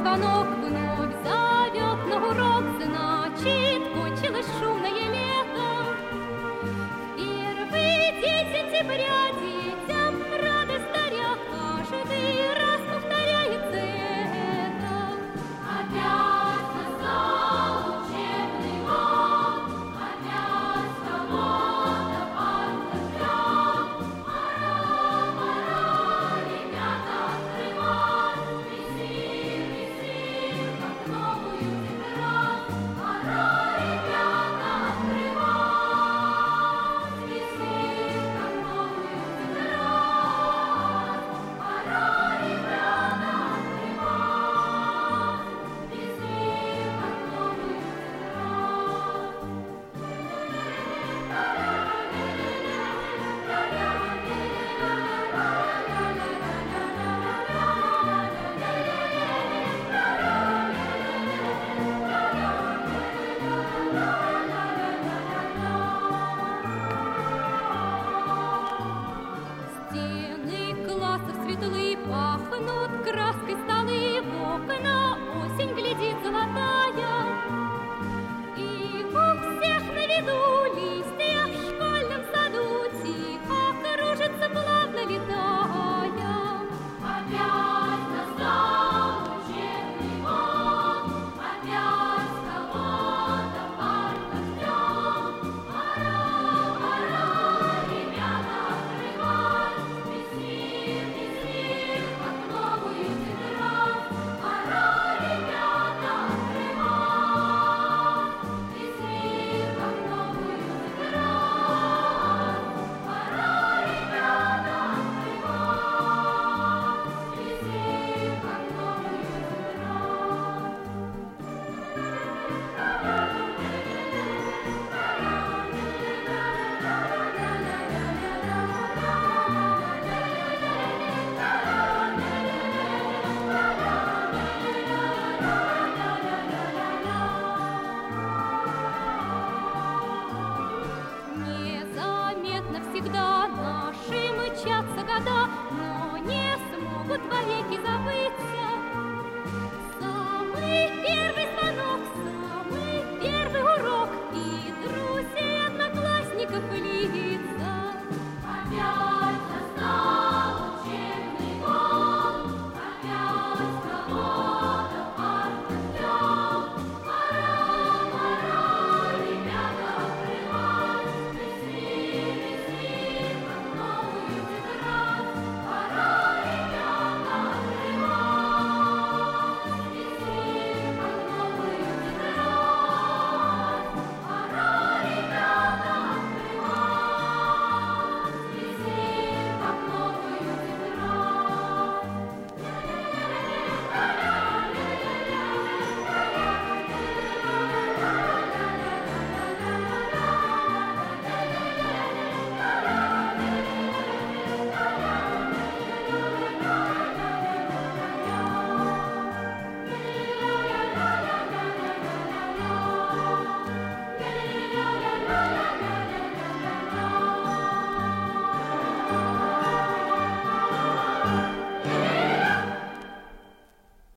звонок вновь зовет на урок, значит, кончилось шумное лето. Первый день сентября детям радость даря, каждый раз повторяется это. Опять настал учебный год, опять кого-то под дождем. Пора, пора, ребята, открывать, висит, висит, как новую тетрадь. Пора, ребята, открывать, висит, как новую тетрадь. Пора, ребята, открывать, висит, как новую тетрадь. Стены классов светлые пахнут краской столы, в окна осень глядит золотая. И у всех на виду листья в школьном саду тихо кружится, плавно летая. Опять настал учебный год, опять кого-то под дождем. Пора, пора, ребята, открывать, висит, висит, как новую тетрадь. Пора, ребята, открывать, висит, как новую тетрадь. Пора, ребята, открывать, висит, как новую тетрадь. Незаметно всегда наши мчатся года, но не смогут вовеки забыться. Самый первый звонок